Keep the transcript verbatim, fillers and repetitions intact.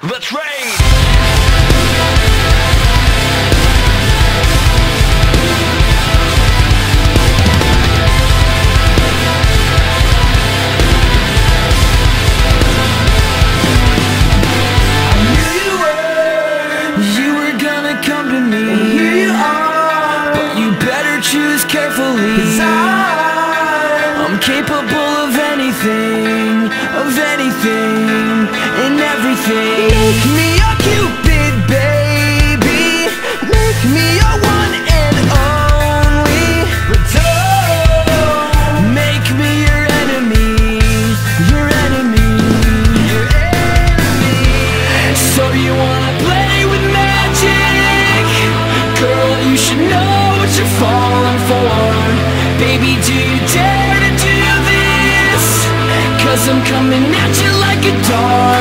the train. Choose carefully, 'cause I, I'm capable of anything, of anything, and everything. Make me your Cupid, baby. Make me your one and only. But don't make me your enemy, your enemy, your enemy. So you wanna play with magic? Girl, you should know what you're falling for. Baby, do you dare to do this? 'Cause I'm coming at you like a dog.